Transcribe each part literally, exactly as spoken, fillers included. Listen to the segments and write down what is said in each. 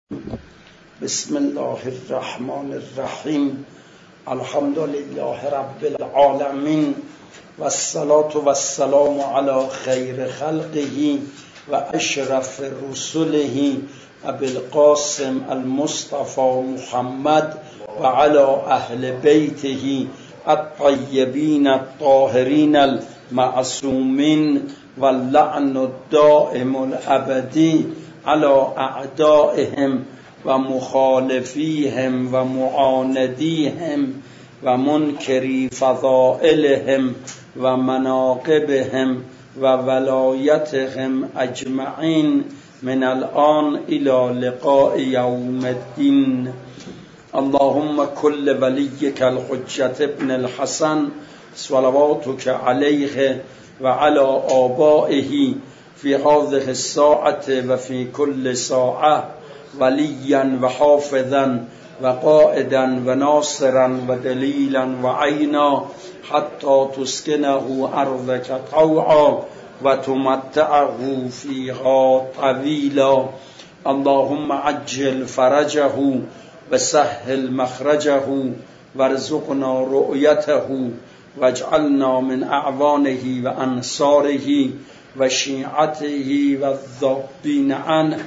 بسم الله الرحمن الرحیم. الحمد لله رب العالمین و الصلاة و السلام علی خیر خلقه و اشرف رسله ابی القاسم المصطفى محمد و علی اهل بیته الطیبین الطاهرین المعصومین و اللعن الدائم الابدی علی اعدائهم و مخالفیهم و معاندیهم و منکری فضائلهم و مناقبهم و ولایتهم اجمعین من الان الى لقاء یوم الدین. اللهم كل ولیک الحجة ابن الحسن صلواتك علیه و علی آبائه فی هذه الساعة و فی کل ساعة وليا وحافظا وقائدا وناصرا ودليلا وعينا حتى تسكنه أرضك طوعا وتمتعه فيها طويلا. اللهم عجل فرجه وسهل مخرجه وارزقنا رؤيته واجعلنا من أعوانه وأنصاره وشيعته والذابين عنه.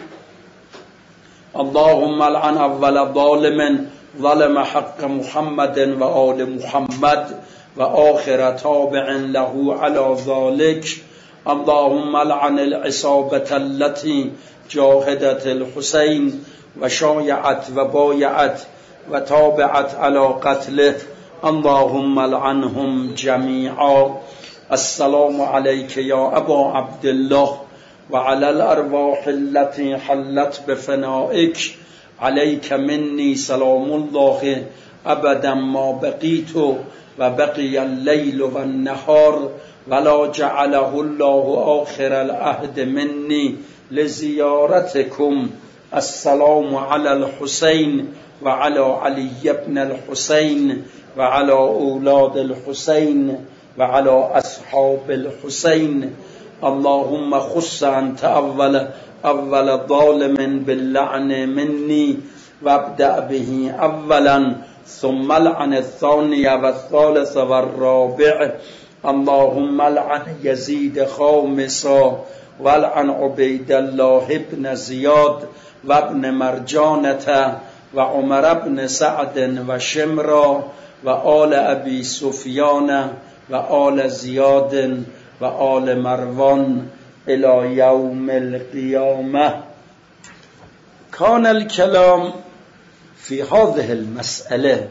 اللهم لعن اول ظالم ظلم حق محمد و آل محمد و آخر تابع له على ذلك. اللهم لعن العصابة التي جاهدت الحسين و شایعت و بایعت و تابعت على قتله. اللهم لعنهم جميعا. السلام عليك يا ابا عبد الله وعلى الأرواح التي حلت بفنائك. عليك مني سلام الله أبدا ما بقيت وبقي الليل والنهار ولا جعله الله آخر العهد مني لزيارتكم. السلام على الحسين وعلى علي بن الحسين وعلى أولاد الحسين وعلى أصحاب الحسين. اللهم خص أنت أول أول ظالم باللعن مني وابدأ به أولا ثم لعن الثاني والثالث والرابع. اللهم لعن يزيد خامسا ولعن عبيد الله بن زياد وابن مرجانة وعمر بن سعد وشمرا وآل أبي سفيان وآل زياد و آل مروان الى یوم القیامه. کان الکلام فی هذه المسأله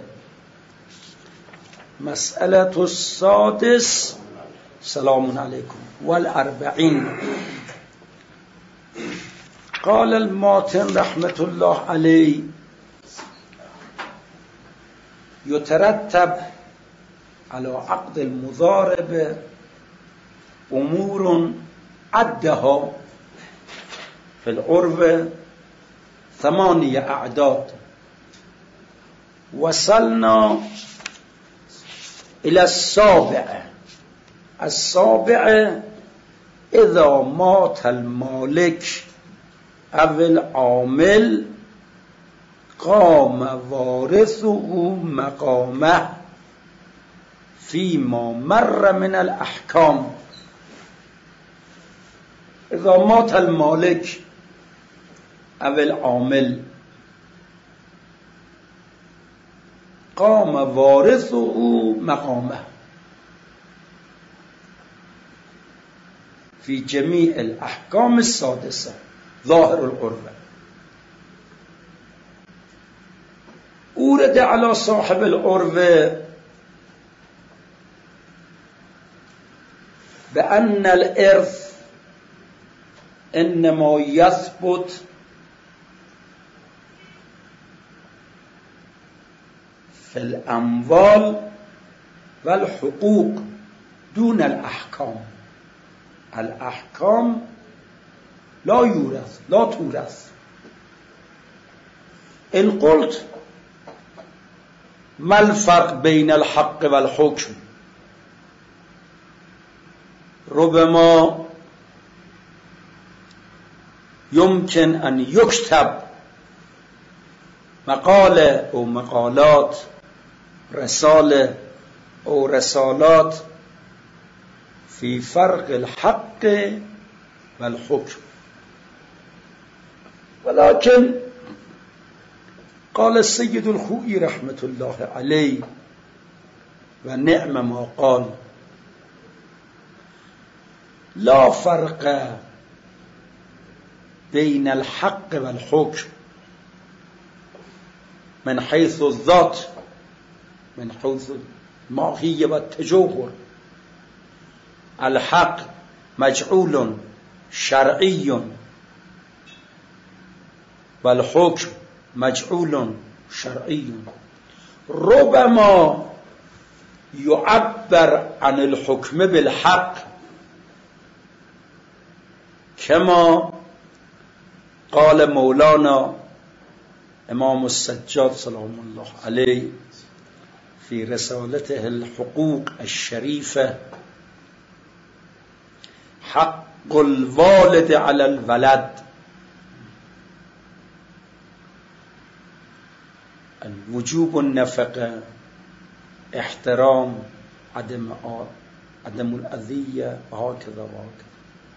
مسألة السادس سلام علیکم والاربعین. قال الماتن رحمة الله علیه يترتب على عقد المضارب امور عدها في العرف ثمانية اعداد. وصلنا الى السابعة. السابعة اذا مات المالك او العامل قام وارثه مقامه فيما مر من الاحكام. اذا مات المالك او العامل قام وارثه مقامه في جميع الاحكام السادسه ظاهر العرف. اورد على صاحب العرف بأن الإرث إنما يثبت في الأموال والحقوق دون الأحكام. الأحكام لا يورث لا تورث. إن قلت ما الفرق بين الحق والحكم ربما يمكن أن يكتب مقاله او مقالات، رساله او رسالات، في فرق الحق والحكم. ولكن قال السيد الخوئي رحمة الله عليه ونعم ما قال: لا فرق بين الحق والحكم من حيث الذات، من حيث الماهية والتجوهر. الحق مجعول شرعي والحكم مجعول شرعي. ربما يعبر عن الحكم بالحق كما قال مولانا امام السجاد سلام الله عليه في رسالته الحقوق الشريفة: حق الوالد على الولد، الوجوب النفقة، احترام، عدم عدم الأذية، وهكذا وهكذا.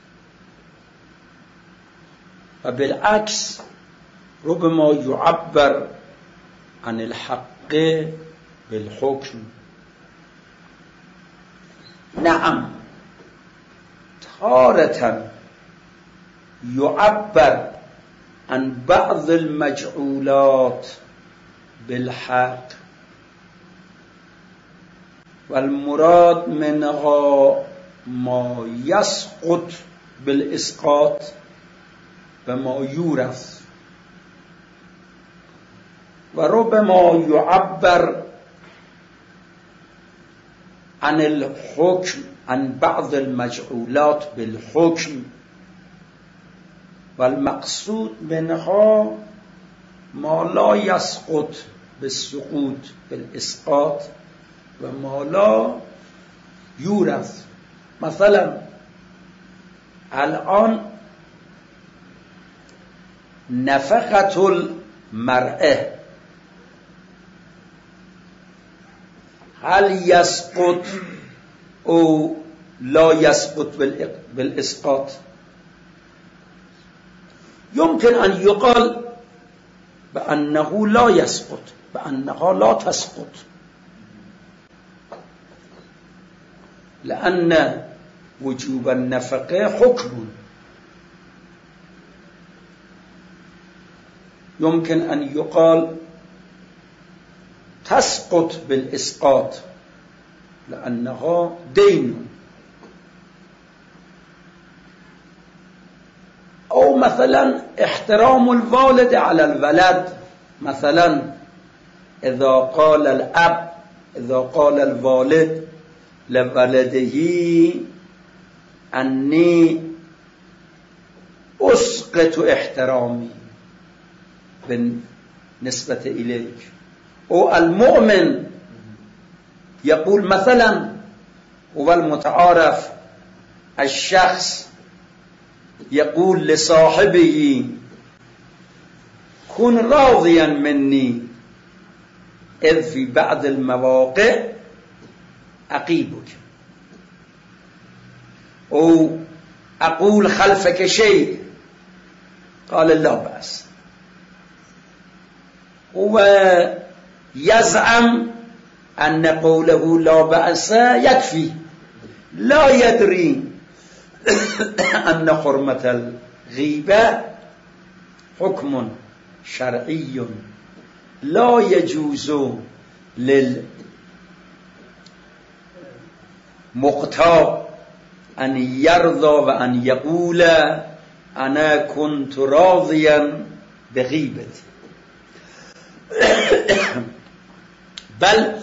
وبالعكس ربما يعبر عن الحق بالحكم. نعم، تارة يعبر عن بعض المجعولات بالحق، والمراد منها ما يسقط بالإسقاط وما يورث. وربما يعبر عن الحكم، عن بعض المجعولات بالحكم، والمقصود منها ما لا يسقط بالسقوط بالإسقاط وما لا يورث. مثلا الآن نفقة المرأة هل يسقط أو لا يسقط بالإسقاط؟ يمكن أن يقال بأنه لا يسقط، بأنها لا تسقط، لأن وجوب النفقة حكم. يمكن أن يقال تسقط بالإسقاط لأنها دين. أو مثلا احترام الوالد على الولد، مثلا إذا قال الأب، إذا قال الوالد لولده أني أسقط احترامي بالنسبة إليك. أو المؤمن يقول مثلا، هو المتعارف، الشخص يقول لصاحبه كن راضيا مني إذ في بعض المواقع أقيبك، أو أقول خلفك شيء، قال لا بأس. هو يزعم أن قوله لا بأس يكفي، لا يدري أن حرمة الغيبة حكم شرعي لا يجوز للمقتاب أن يرضى وأن يقول أنا كنت راضيا بغيبتي، بل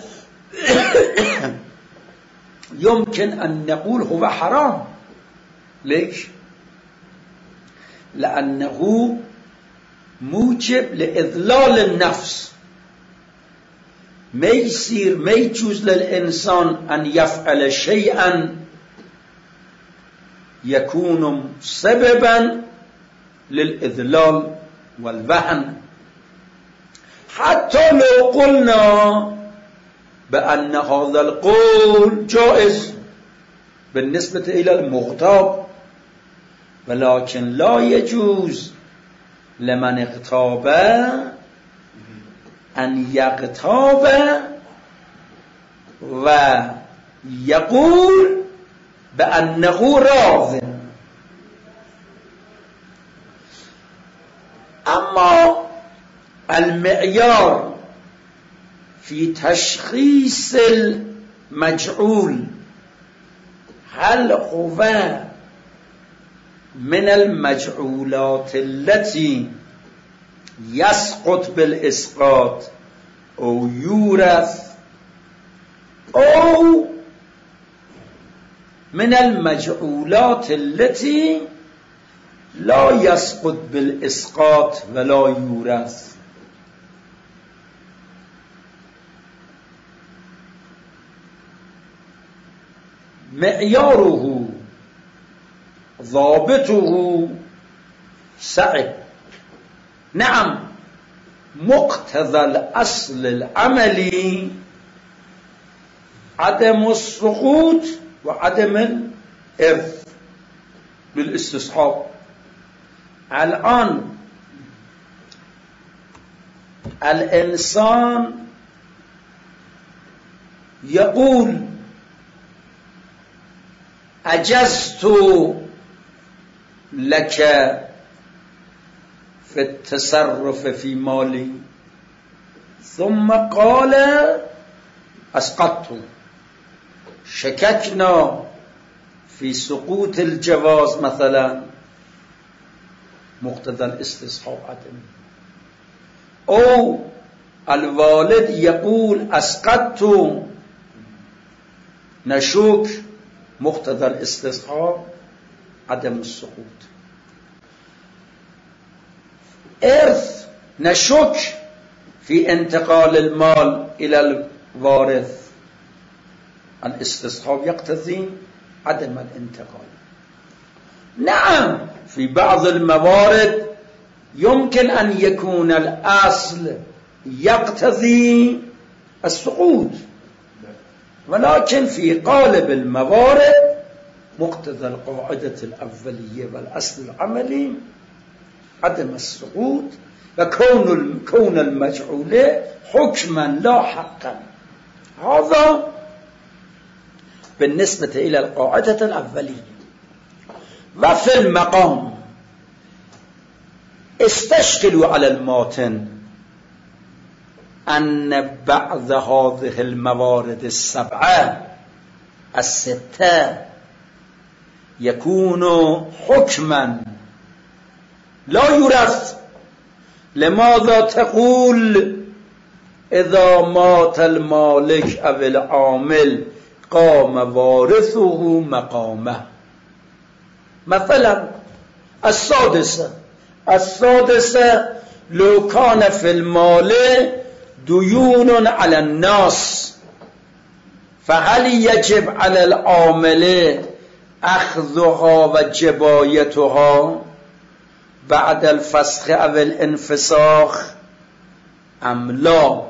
يمكن أن نقول هو حرام. ليش؟ لأنه موجب لإذلال النفس. ما يصير ما يجوز للإنسان أن يفعل شيئا يكون سببا للإذلال والوهن. حتی لو قلنا بأن هذا القول جائز بالنسبة إلى المغتاب ولكن لا يجوز لمن اغتاب أن يغتاب ويقول بأنه راض. أما المعيار في تشخيص المجعول هل هو من المجعولات التي يسقط بالإسقاط أو يورث أو من المجعولات التي لا يسقط بالإسقاط ولا يورث؟ معياره ضابطه صعب. نعم مقتضى الأصل العملي عدم السقوط وعدم الإرث بالاستصحاب. الآن الإنسان يقول أجزت لك في التصرف في مالي، ثم قال أسقطت. شككنا في سقوط الجواز مثلا، مقتضى الاستصحاب عدم. أو الوالد يقول أسقطت، نشك، مقتضى الاستصحاب عدم السقوط. إرث نشك في انتقال المال إلى الوارث، الاستصحاب يقتضي عدم الانتقال. نعم في بعض الموارد يمكن أن يكون الأصل يقتضي السقوط، ولكن في قالب الموارد مقتضى القاعدة الأولية والأصل العملي عدم السقوط، وكون كون المجعول حكما لا حقا. هذا بالنسبة إلى القاعدة الأولية. وفي المقام استشكلوا على الماتن أن بعض هذه الموارد السبعة الستة يكون حكما لا يورث. لماذا تقول إذا مات المالك أو العامل قام وارثه مقامه؟ مثلا السادسة السادسة لو كان في المال ديون على الناس، فهل يجب على العامل أخذها وجبايتها بعد الفسخ أو الانفساخ أم لا؟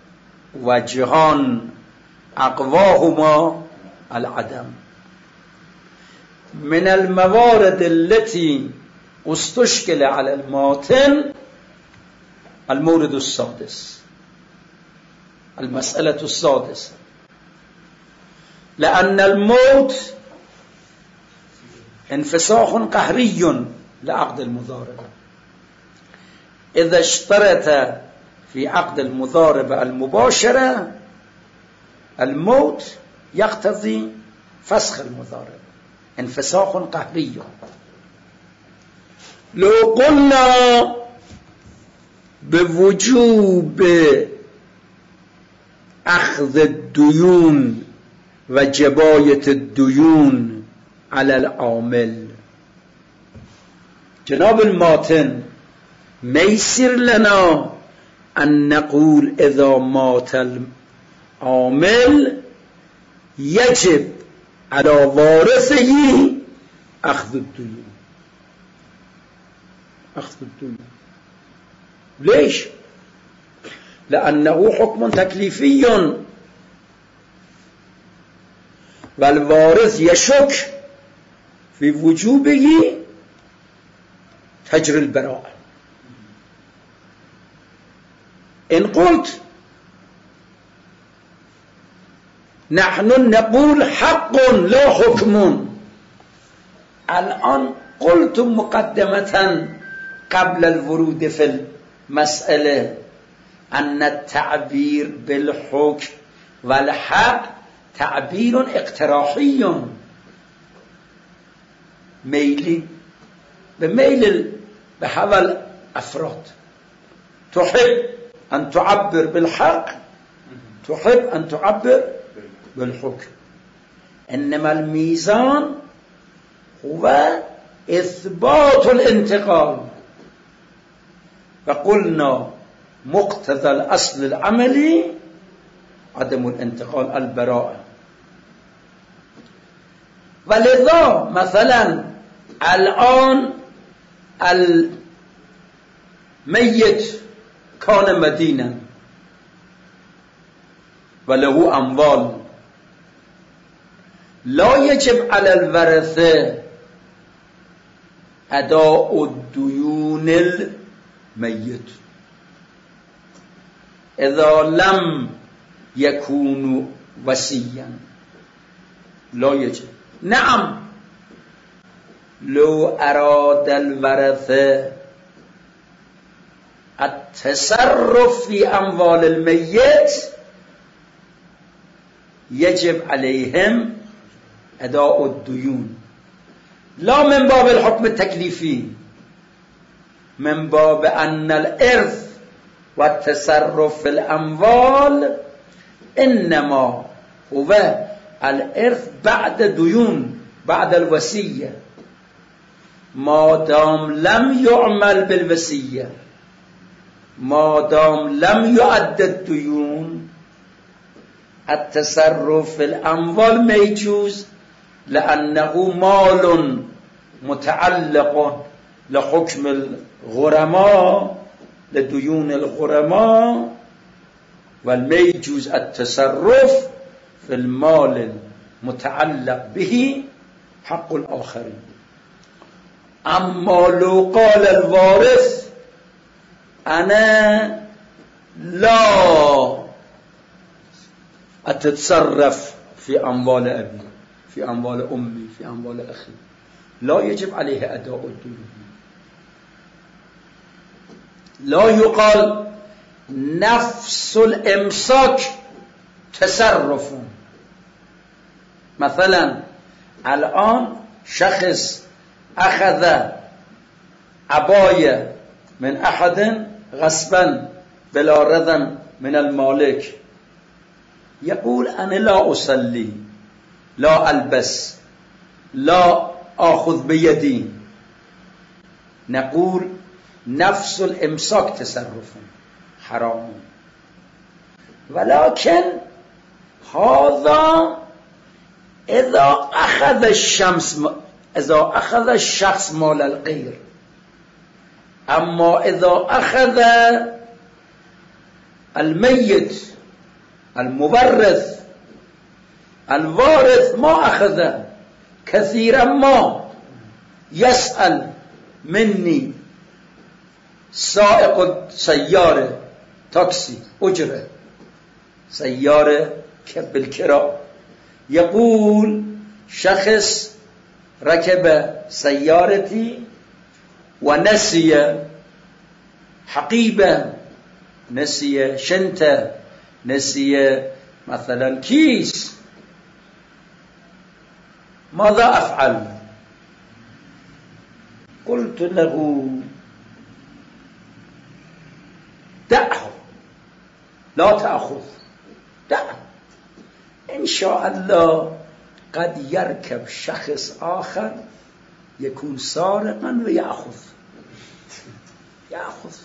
وجهان أقواهما العدم. من الموارد التي استشكل على الماتن المورد السادس، المسألة السادسة، لأن الموت انفساخ قهري لعقد المضاربة. إذا اشترط في عقد المضاربة المباشرة الموت يقتضي فسخ المضاربة، انفساخ قهري. لو قلنا بوجوب أخذ الديون وجباية الديون على العامل، جناب الماتن ميسر لنا أن نقول إذا مات العامل يجب على وارثه أخذ الديون. أخذ الديون ليش؟ لأنه حكم تكليفي والوارث يشك في وجوبه تجري البراءة. إن قلت نحن نقول حق لا حكم، الآن قلت مقدمة قبل الورود في المسألة أن التعبير بالحكم والحق تعبير اقتراحي ميلي بميل بحول أفراد. تحب أن تعبر بالحق، تحب أن تعبر بالحكم، إنما الميزان هو إثبات الانتقال. فقلنا مقتضى الأصل العملي عدم الانتقال البراءة. ولذا مثلا الآن الميت كان مدينا وله أموال، لا يجب على الورثة أداء الديون الميت إذا لم يكون وصيا، لا يجب. نعم لو أراد الورثة التصرف في أموال الميت يجب عليهم أداء الديون، لا من باب الحكم التكليفي، من باب أن الإرث والتصرف في الأموال إنما هو الإرث بعد ديون، بعد الوصية، ما دام لم يعمل بالوصية، ما دام لم يؤد الديون، التصرف في الأموال ما يجوز، لأنه مال متعلق لحكم الغرماء، لديون الغرماء، وما يجوز التصرف في المال المتعلق به حق الآخرين. أما لو قال الوارث أنا لا أتصرف في أموال أبي، في أموال أمي، في أموال أخي، لا يجب عليه أداء الديون. لا يقال نفس الإمساك تصرف. مثلا الآن شخص أخذ عباية من أحد غصبا بلا رضا من المالك، يقول أنا لا أصلي، لا ألبس، لا أخذ بيدي، نقول نفس الإمساك تصرف حرام. ولكن هذا إذا أخذ الشمس إذا أخذ الشخص مال الغير، أما إذا أخذ الميت المورث الوارث ما أخذ، كثيرا ما يسأل مني سائق سيارة تاكسي أجرة سيارة بالكراء، يقول شخص ركب سيارتي ونسي حقيبة، نسي شنطة، نسي مثلا كيس، ماذا أفعل؟ قلت له دعه، لا تأخذ، دعه، إن شاء الله قد يركب شخص آخر يكون سارقا ويأخذ يأخذ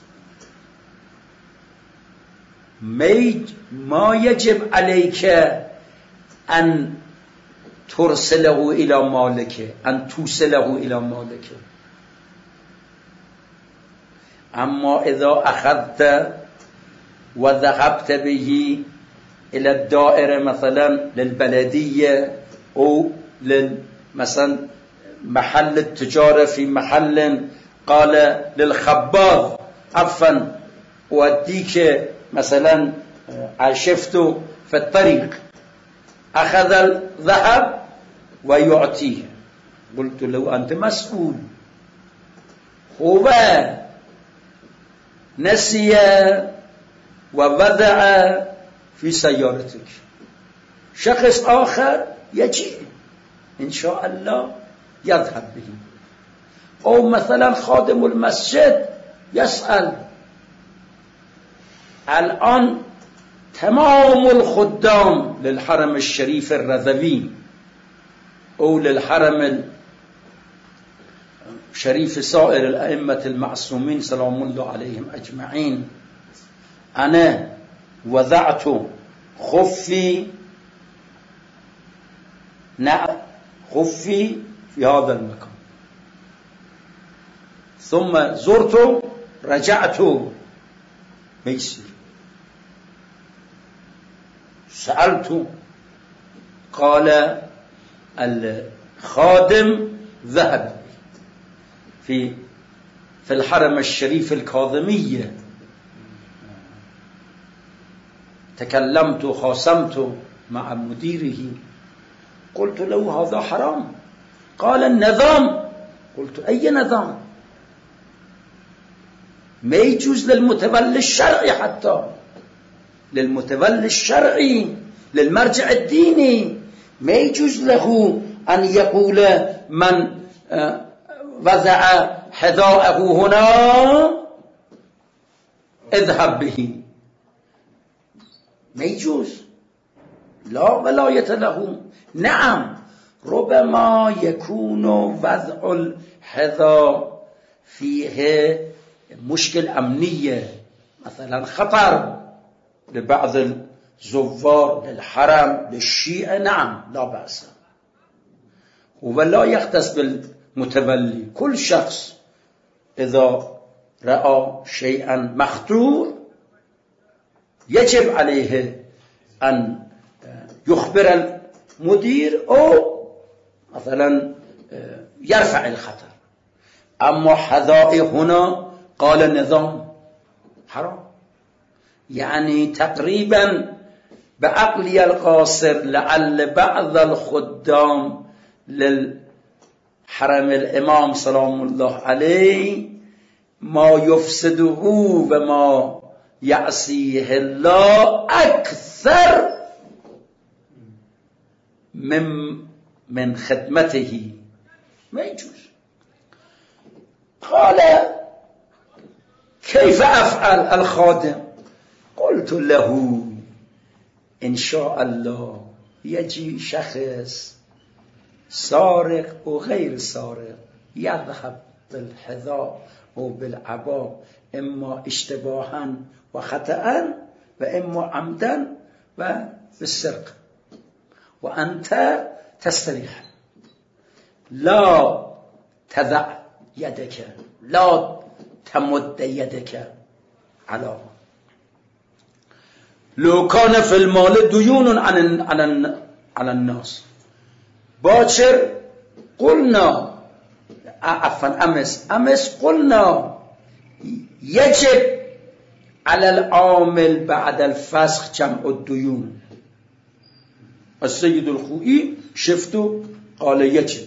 ما يجب عليك أن ترسله إلى مالك، أن توصله إلى مالك. أما إذا أخذت وذهبت به إلى الدائرة مثلا للبلدية أو مثلا محل التجارة في محل، قال للخباز عفوا أوديك مثلا عشفته في الطريق، أخذ الذهب ويعطيه. قلت له أنت مسؤول. هو نسي ووضع في سيارتك، شخص آخر يجي إن شاء الله يذهب به. أو مثلا خادم المسجد يسأل. الآن تمام الخدام للحرم الشريف الرضوي أو للحرم الشريف سائر الأئمة المعصومين سلام الله عليهم أجمعين، أنا وضعت خفي نعم خفي في هذا المكان، ثم زرت رجعت ميسر. سألت قال الخادم ذهب في في الحرم الشريف الكاظمية. تكلمت خاصمت مع مديره، قلت له هذا حرام. قال النظام. قلت أي نظام؟ ما يجوز للمتولي الشرعي، حتى للمتولي الشرعي للمرجع الديني ما يجوز له أن يقول من وضع حذاءه هنا اذهب به، ما يجوز، لا ولاية له. نعم ربما يكون وضع الحذاء فيه مشكل أمنية، مثلا خطر لبعض الزوار للحرم للشيعة، نعم لا بأس. ولا يختص بالمتولي، كل شخص إذا رأى شيئا مخطور يجب عليه أن يخبر المدير أو مثلا يرفع الخطر. أما حذائي هنا قال النظام حرام، يعني تقريبا بعقلي القاصر لعل بعض الخدام للحرم الإمام سلام الله عليه ما يفسده وما يعصيه الله أكثر من من خدمته، ما يجوز. قال كيف أفعل الخادم؟ قلت له إن شاء الله يجي شخص سارق وغير سارق يذهب بالحذاء وبالعباء، إما اشتباها وخطأ وإما عمدا وبالسرقة، وأنت تستريح، لا تضع يدك، لا تمد يدك على. لو كان في المال ديون عن على الناس باكر قلنا عفوا أمس أمس قلنا يجب على العامل بعد الفسخ جمع الديون. السيد الخوئي شفته قال يجب،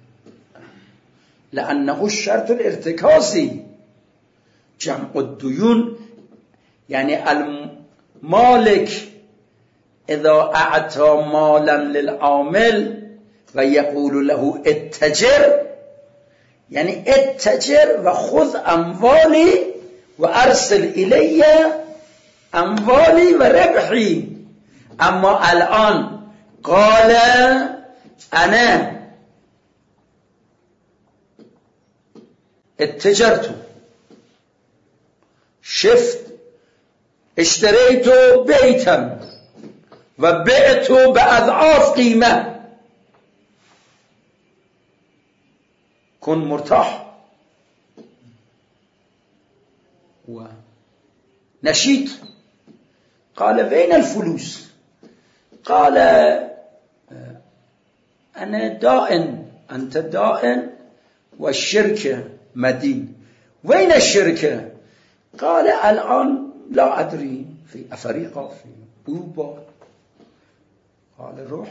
لأنه الشرط الارتكازي جمع الديون، يعني المالك إذا أعطى مالا للعامل ويقول له اتجر، يعني اتجر وخذ أموالي وأرسل إلي أموالي وربحي. أما الآن قال أنا اتجرت، شفت اشتريت بيتا وبعت بأضعاف قيمة، كن مرتاح ونشيط. قال وين الفلوس؟ قال أنا دائن، أنت دائن والشركة مدين. وين الشركة؟ قال الآن لا أدري، في أفريقيا، في أوروبا. قال روح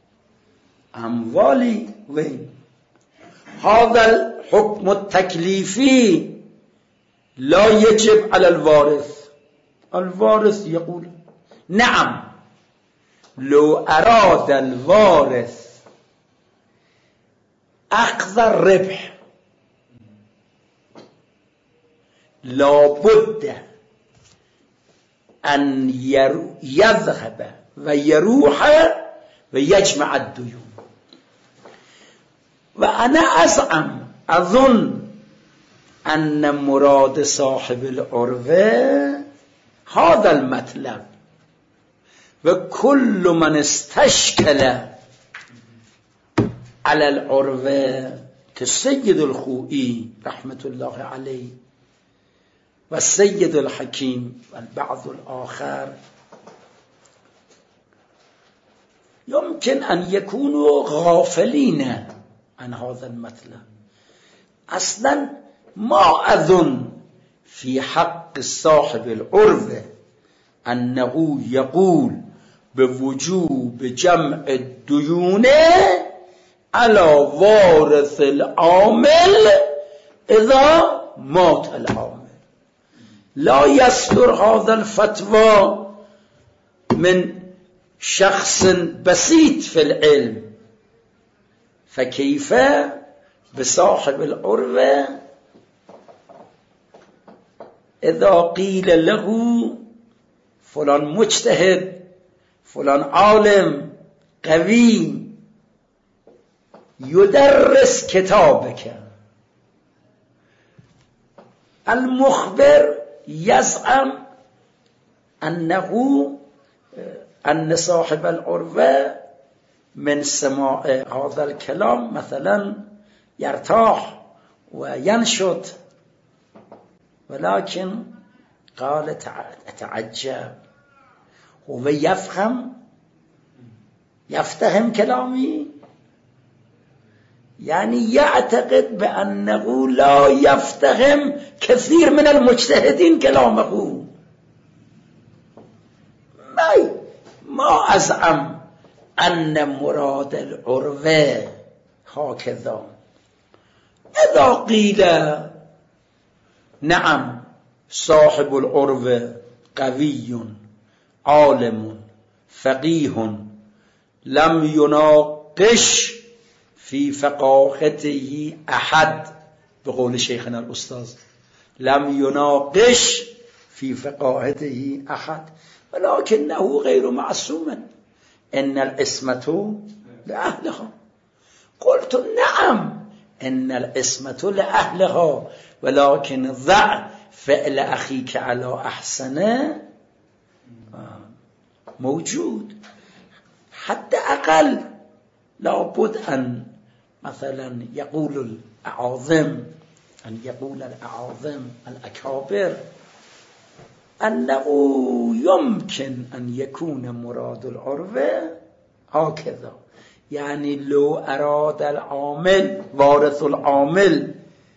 أموالي وين؟ هذا الحكم التكليفي لا يجب على الوارث. الوارث يقول نعم، لو أراد الوارث أخذ الربح لابد أن يذهب ويروح ويجمع الديون. وأنا أزعم أظن أن مراد صاحب العروة هذا المطلب، وكل من استشكل على العروة كالسيد الخوئي رحمة الله عليه والسيد الحكيم والبعض الآخر يمكن أن يكونوا غافلين عن هذا المطلب. أصلا ما أظن في حق صاحب العروة أنه يقول بوجوب جمع الديون على وارث العامل إذا مات العامل. لا يصدر هذا الفتوى من شخص بسيط في العلم، فكيف بصاحب العروة إذا قيل له فلان مجتهد، فلان عالم قوي يدرس كتابك. المخبر يزعم أنه أن صاحب العروة من سماع هذا الكلام مثلا يرتاح وينشط، ولكن قال أتعجب هو يفهم يفتهم كلامي، يعني يعتقد بأنه لا يفتهم كثير من المجتهدين كلامه. ما ما أزعم أن مراد العروة هكذا. إذا قيل نعم صاحب العروة قوي عالم فقيه لم يناقش في فقاهته أحد، بقول شيخنا الأستاذ لم يناقش في فقاهته أحد، ولكنه غير معصوم، إن العصمة لأهلها. قلت نعم إن العصمة لأهلها، ولكن ضع فعل أخيك على أحسنه موجود. حتى أقل لابد أن مثلا يقول الأعاظم أن يقول الأعاظم الأكابر أنه يمكن أن يكون مراد العروة هكذا، يعني لو أراد العامل وارث العامل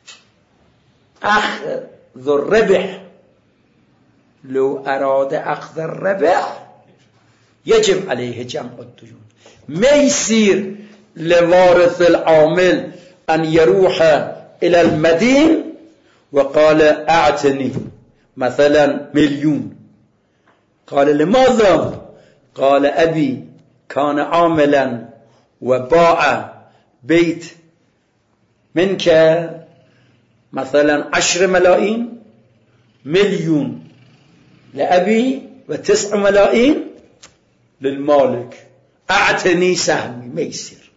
أخذ الربح، لو أراد أخذ الربح يجب عليه جمع الديون. ما يصير لوارث العامل أن يروح إلى المدين وقال أعطني مثلا مليون. قال لماذا؟ قال أبي كان عاملا وباع بيت منك مثلا عشر ملايين، مليون لأبي وتسع ملايين للمالك، أعطني سهمي. ما يصير،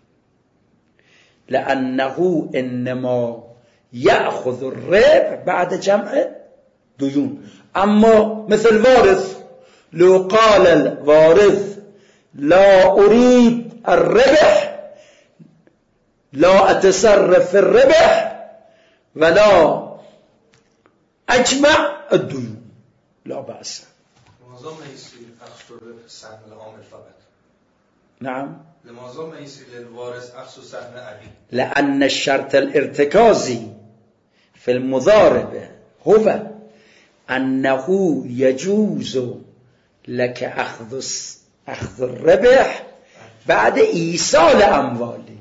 لأنه إنما يأخذ الربح بعد جمع ديون. أما مثل وارث، لو قال الوارث لا أريد الربح، لا أتصرف في الربح ولا أجمع الديون، لا بأس. لماذا ما يصير أخذ سهم العامل فقط؟ نعم. لماذا ما يصير للوارث أخذ سهم أبي؟ لأن الشرط الارتكازي في المضاربة هو أنه يجوز لك أخذ أخذ الربح بعد إيصال أموالي.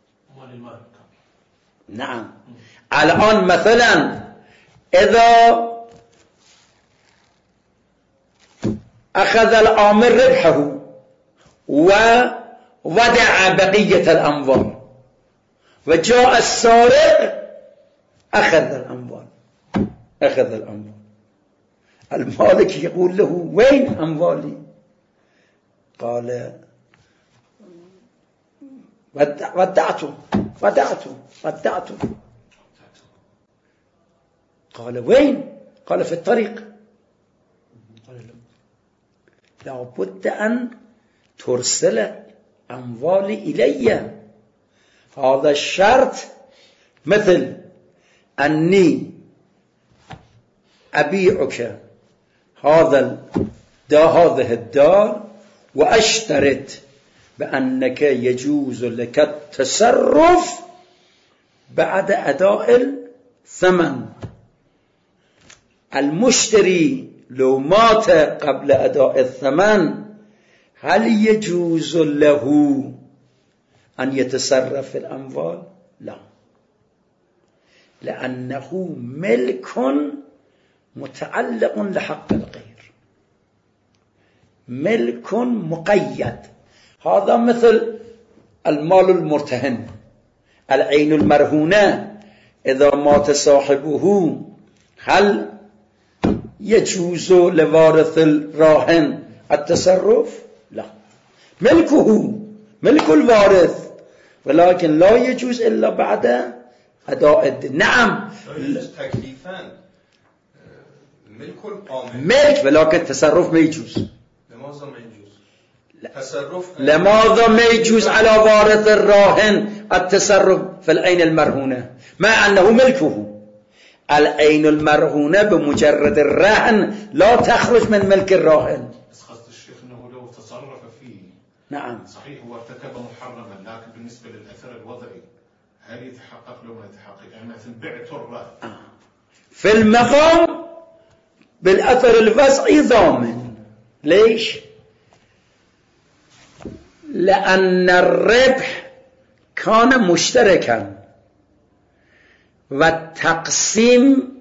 نعم. الآن مثلا إذا أخذ العامل ربحه وودع بقية الأموال وجاء السارق أخذ الأموال أخذ الأموال المالك يقول له وين أموالي؟ قال ودعته ودعته ودعته. قال وين؟ قال في الطريق. قال لا بد أن ترسل أموالي إلي. هذا الشرط مثل أني أبيعك هذا هذه الدار وأشترط بأنك يجوز لك التصرف بعد أداء الثمن. المشتري لو مات قبل أداء الثمن هل يجوز له أن يتصرف في الأموال؟ لا، لأنه ملك متعلق لحق الغير، ملك مقيد. هذا مثل المال المرتهن، العين المرهونة، إذا مات صاحبه هل يجوز لوارث الراهن التصرف؟ لا، ملكه ملك الوارث، ولكن لا يجوز إلا بعد أداء الدين. نعم تكليفا ملك القامل ملك، ولكن التصرف ما يجوز. لماذا ما يجوز؟ تصرف لماذا ما يجوز على وارث الراهن التصرف في العين المرهونة مع أنه ملكه؟ العين المرهونة بمجرد الرهن لا تخرج من ملك الراهن. بس قصد الشيخ أنه لو تصرف فيه نعم صحيح هو ارتكب محرما، لكن بالنسبة للأثر الوضعي هل يتحقق له ما يتحقق؟ يعني مثلا بعت الرهن آه. في المقام بالأثر الوضعي ضامن. ليش؟ لأن الربح كان مشتركا والتقسيم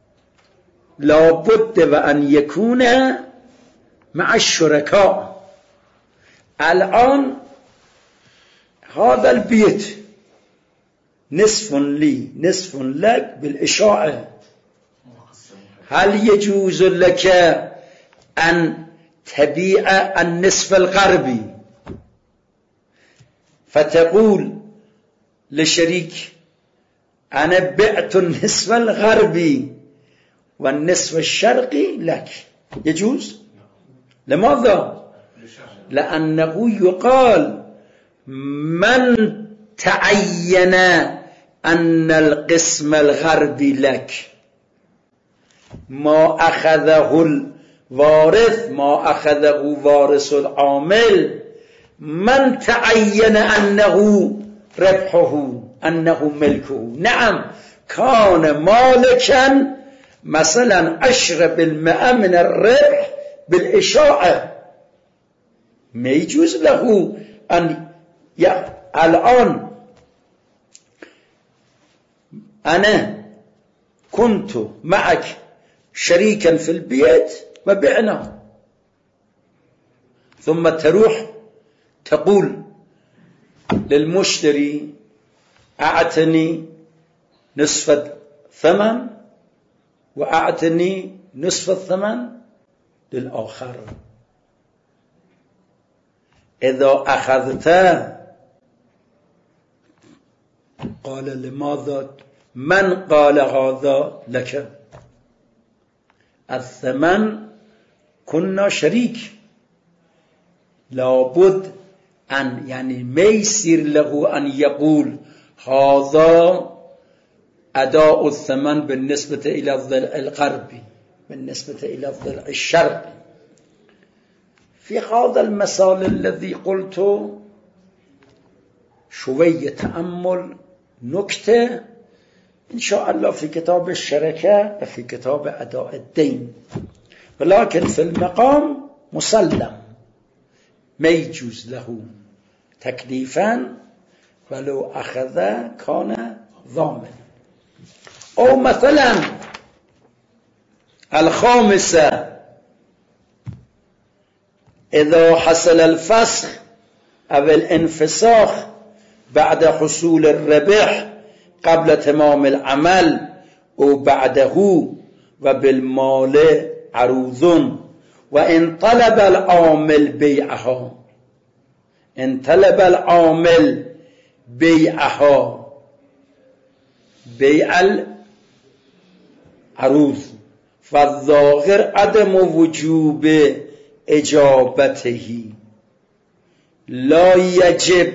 لابد وأن يكون مع الشركاء. الآن هذا البيت نصف لي نصف لك بالإشاعة، هل يجوز لك أن تبيع النصف الغربي فتقول لشريك أنا بعت النصف الغربي والنصف الشرقي لك؟ يجوز؟ لماذا؟ لأنه يقال من تعين أن القسم الغربي لك، ما أخذه الوارث ما أخذه وارث العامل، من تعين أنه ربحه أنه ملكه. نعم كان مالكا مثلا عشرة بالمئة من الربح بالإشاعة، ما يجوز له أن ي... الآن أنا كنت معك شريكا في البيت وبعنا، ثم تروح تقول للمشتري أعطني نصف الثمن وأعطني نصف الثمن للآخر. إذا أخذت قال لماذا؟ من قال هذا لك؟ الثمن كنا شريك، لابد أن يعني ما يصير له أن يقول هذا أداء الثمن بالنسبة إلى الضلع الغربي بالنسبة إلى الضلع الشرقي. في هذا المثال الذي قلته شوية تأمل نكتة إن شاء الله في كتاب الشركة وفي كتاب أداء الدين، ولكن في المقام مسلم ما يجوز له تكليفا ولو أخذ كان ضامن. أو مثلا الخامسة إذا حصل الفسخ أو الانفساخ بعد حصول الربح قبل تمام العمل أو بعده وبالمال عروض وإن طلب العامل بيعها، إن طلب العامل بيعها بيع العروض فالظاهر عدم وجوب إجابته، لا يجب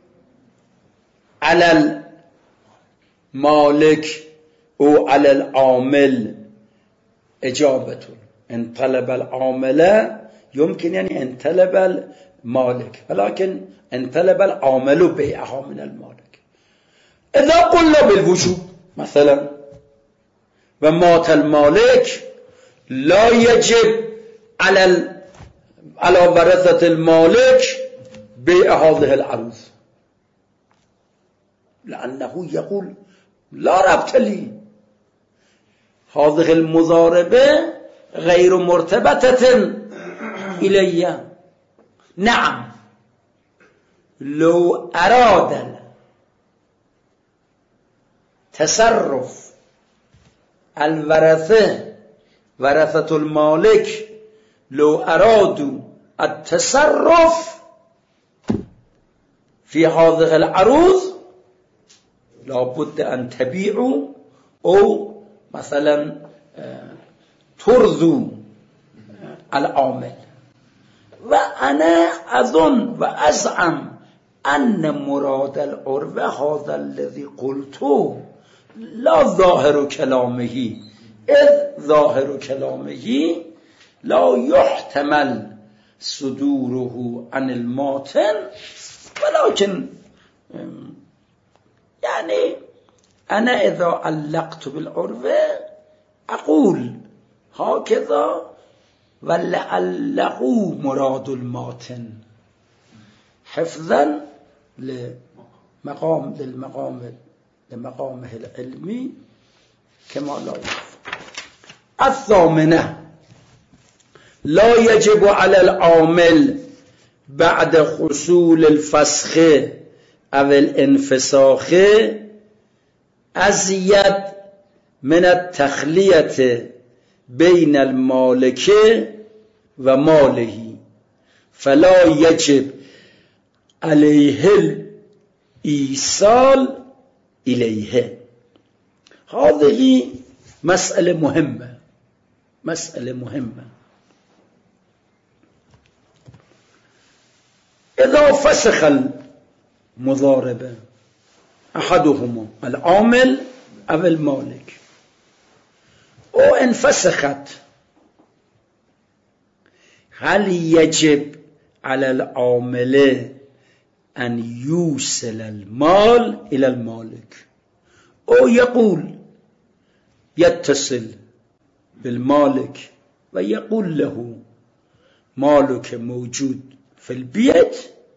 على المالك أو على العامل إجابته. إن طلب العامل يمكن يعني إن طلب المالك، ولكن إن طلب العامل بيعها من المالك. إذا قلنا بالوجوب مثلا ومات المالك لا يجب على على ورثة المالك بيع هذه العروض، لأنه يقول لا ربط لي، هذه المضاربة غير مرتبطة إلي. نعم لو أراد تصرف الورثة ورثة المالك لو أرادوا التصرف في هذه العروض لابد أن تبيعوا أو مثلا ترضوا العامل. وأنا أظن وأزعم أن مراد العرف هذا الذي قلته لا ظاهر كلامه، إذ ظاهر كلامه لا يحتمل صدوره عن الماتن، ولكن يعني أنا إذا علقت بالعرف أقول هكذا ولعله مراد الماتن حفظا لمقام للمقام لمقامه العلمي كما لا يعرف. الثامنة لا يجب على العامل بعد حصول الفسخ أو الانفساخ أزيد من التخلية بين المالك وماله، فلا يجب عليه الإيصال إليه. هذه مسألة مهمة، مسألة مهمة. إذا فسخ المضاربة أحدهما العامل أو المالك وإن فسخت، هل يجب على العامل أن يوصل المال إلى المالك أو يقول يتصل بالمالك ويقول له مالك موجود في البيت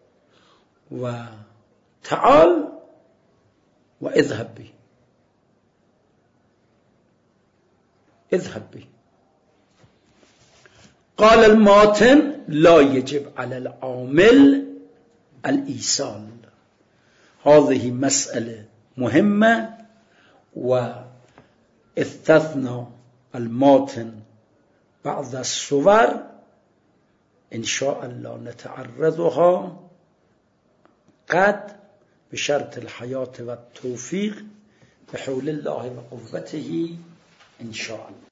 وتعال واذهب به، اذهب به. قال الماتن لا يجب على العامل الإيصال. هذه مسألة مهمة واستثنى الماتن بعض الصور إن شاء الله نتعرضها قد بشرط الحياة والتوفيق بحول الله وقوته إن شاء الله.